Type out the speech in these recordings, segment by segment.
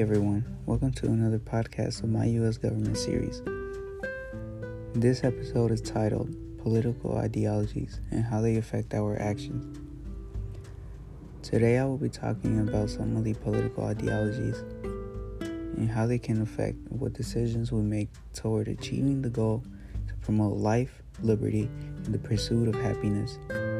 everyone. Welcome to another podcast of my U.S. government series. This episode is titled Political Ideologies and How They Affect Our Actions. Today I will be talking about some of the political ideologies and how they can affect what decisions we make toward achieving the goal to promote life, liberty, and the pursuit of happiness.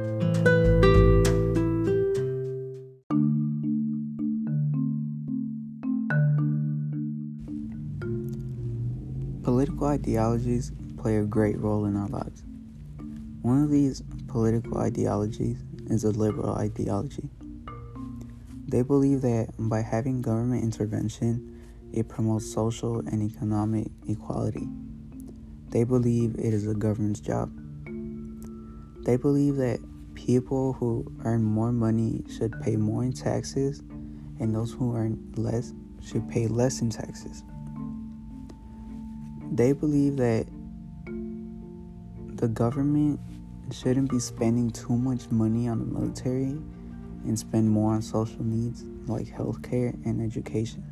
Political ideologies play a great role in our lives. One of these political ideologies is a liberal ideology. They believe that by having government intervention, it promotes social and economic equality. They believe it is the government's job. They believe that people who earn more money should pay more in taxes, and those who earn less should pay less in taxes. They believe that the government shouldn't be spending too much money on the military and spend more on social needs like healthcare and education.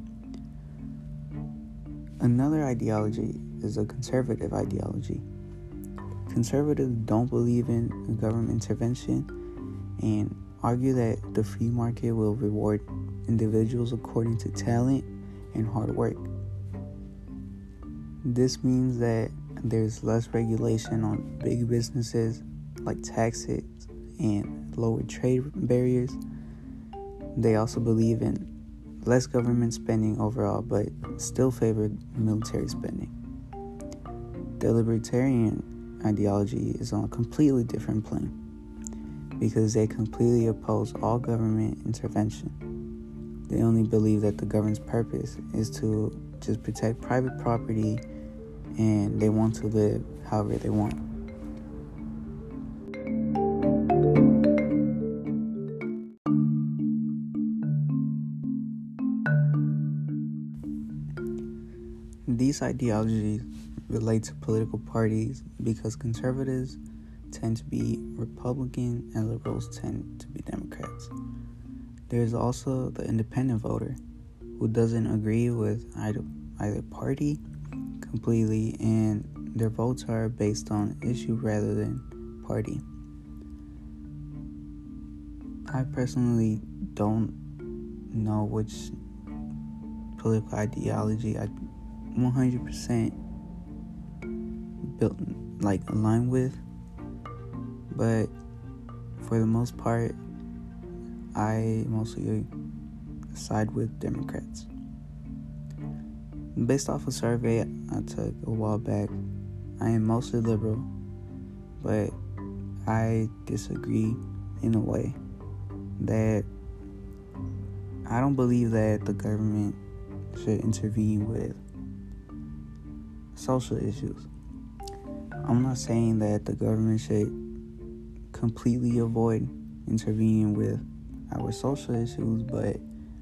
Another ideology is a conservative ideology. Conservatives don't believe in government intervention and argue that the free market will reward individuals according to talent and hard work. This means that there's less regulation on big businesses like taxes and lower trade barriers. They also believe in less government spending overall, but still favor military spending. The libertarian ideology is on a completely different plane because they completely oppose all government intervention. They only believe that the government's purpose is to just protect private property, and they want to live however they want. These ideologies relate to political parties because conservatives tend to be Republican and liberals tend to be Democrats. There's also the independent voter who doesn't agree with either party completely, and their votes are based on issue rather than party. I personally don't know which political ideology I 100% align with, but for the most part, I mostly side with Democrats. Based off a survey I took a while back, I am mostly liberal, but I disagree in a way that I don't believe that the government should intervene with social issues. I'm not saying that the government should completely avoid intervening with our social issues, but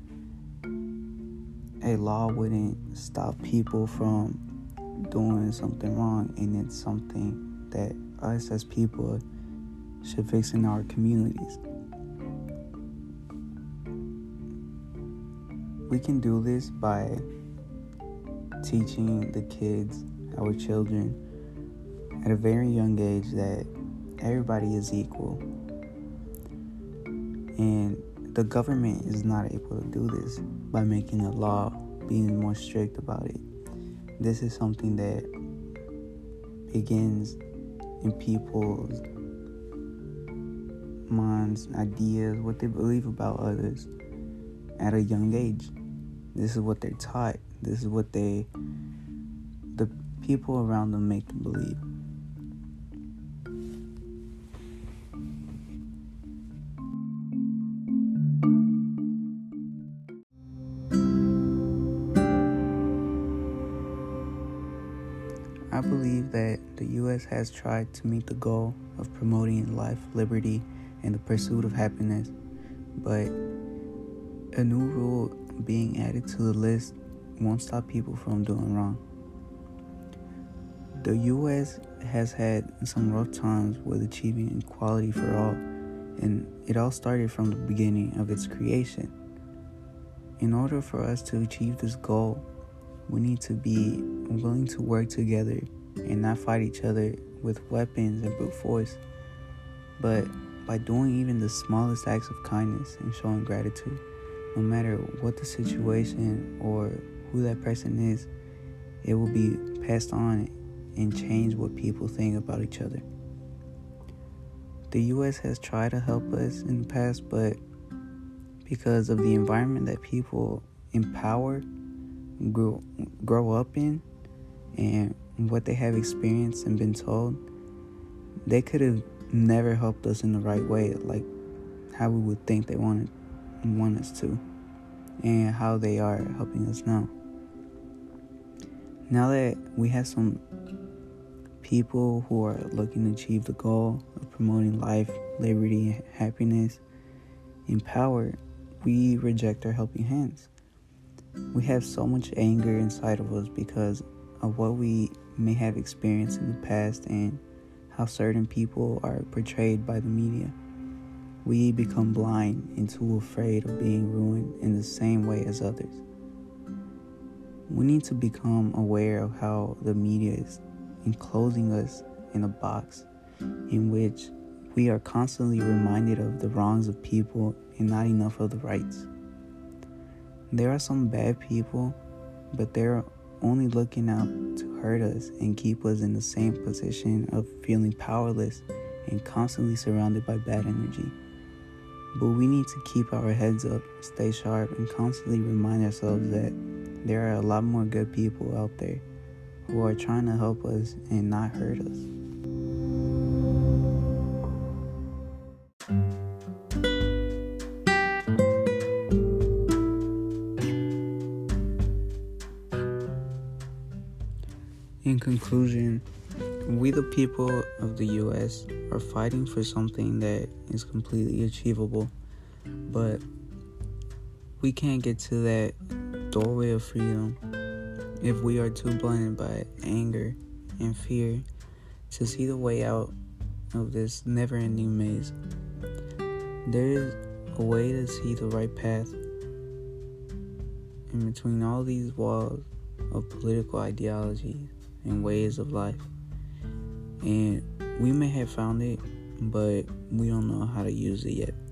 a law wouldn't stop people from doing something wrong, and it's something that us as people should fix in our communities. We can do this by teaching the kids, our children, at a very young age that everybody is equal. And the government is not able to do this by making a law, being more strict about it. This is something that begins in people's minds, ideas, what they believe about others at a young age. This is what they're taught. This is what the people around them make them believe. I believe that the U.S. has tried to meet the goal of promoting life, liberty, and the pursuit of happiness, but a new rule being added to the list won't stop people from doing wrong. The U.S. has had some rough times with achieving equality for all, and it all started from the beginning of its creation. in order for us to achieve this goal, we need to be willing to work together and not fight each other with weapons and brute force, but by doing even the smallest acts of kindness and showing gratitude, no matter what the situation or who that person is, it will be passed on and change what people think about each other. The U.S. has tried to help us in the past, but because of the environment that people in power grow up in and what they have experienced and been told, they could have never helped us in the right way, like how we would think they want us to, and how they are helping us now. Now that we have some people who are looking to achieve the goal of promoting life, liberty, happiness, and power, we reject our helping hands. We have so much anger inside of us because of what we may have experienced in the past and how certain people are portrayed by the media. We become blind and too afraid of being ruined in the same way as others. We need to become aware of how the media is enclosing us in a box in which we are constantly reminded of the wrongs of people and not enough of the rights. There are some bad people, but they're only looking out to hurt us and keep us in the same position of feeling powerless and constantly surrounded by bad energy. But we need to keep our heads up, stay sharp, and constantly remind ourselves that there are a lot more good people out there who are trying to help us and not hurt us. In conclusion, we the people of the U.S. are fighting for something that is completely achievable, but we can't get to that doorway of freedom if we are too blinded by anger and fear to see the way out of this never-ending maze. There is a way to see the right path in between all these walls of political ideologies and ways of life, and we may have found it, but we don't know how to use it yet.